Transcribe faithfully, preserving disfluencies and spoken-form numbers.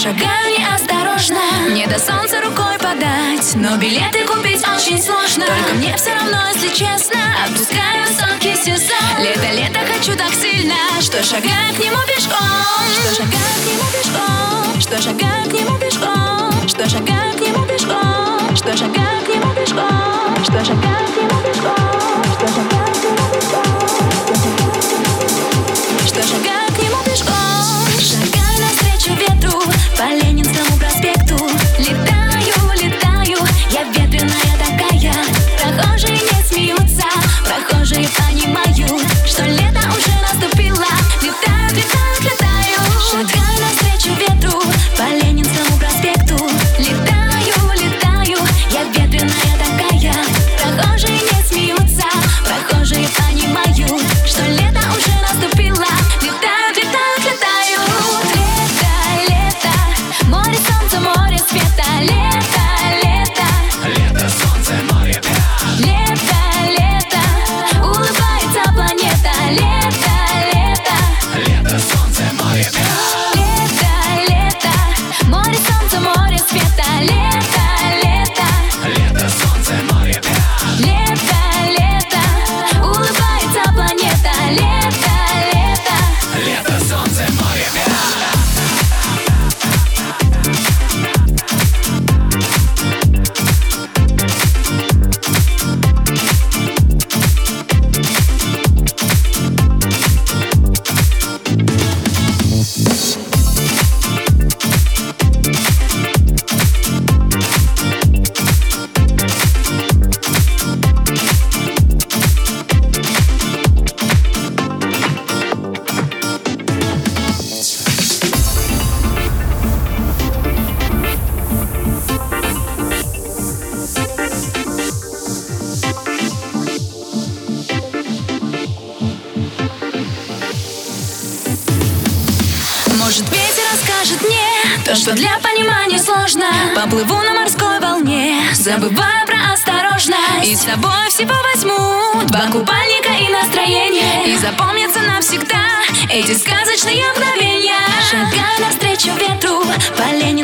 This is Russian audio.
шагаю неосторожно, мне до солнца рукой подать, но билеты купить очень сложно. Только мне все равно, если честно, отпускаю высокий сезон. Лето, лето хочу так сильно, что шагаю к нему пешком. Что шагаю к нему пешком. Что шагаю к нему пешком. Что шагаю к нему пешком. Что шагаю к нему пешком. Что шагаю к нему пешком. Что шагаю к нему пешком. Что шагаю к нему пешком. Шагаю навстречу ветру по Ленинскому проспекту. Летаю, летаю, я ветреная такая. Прохожие не смеются, прохожие понимают, что лето уже наступило. Летают, летают, летаю. Шагаю навстречу ветру по Ленинскому проспекту. Летаю, летаю, я ветреная такая. Прохожие не смеются, прохожие понимают, что лето уже наступило. Летают, летают, летают. Лето, лето, море, солнце, море, света. Лето, лето, лето, солнце, море, пера. лето, лето, улыбается планета. Лето, лето, лето, солнце, море, пера. лето, лето, море, солнце, море, света. Лето, лето, лето, солнце, море, пера. лето, лето, улыбается планета. Лето, лето, лето, солнце, море, пера. может, ветер расскажет мне то, что для понимания сложно. Поплыву на морской волне, забывая про осторожность. И с собой всего возьму два купальника и настроение. И запомнятся навсегда эти сказочные мгновения. Шагаю навстречу ветру по Ленинскому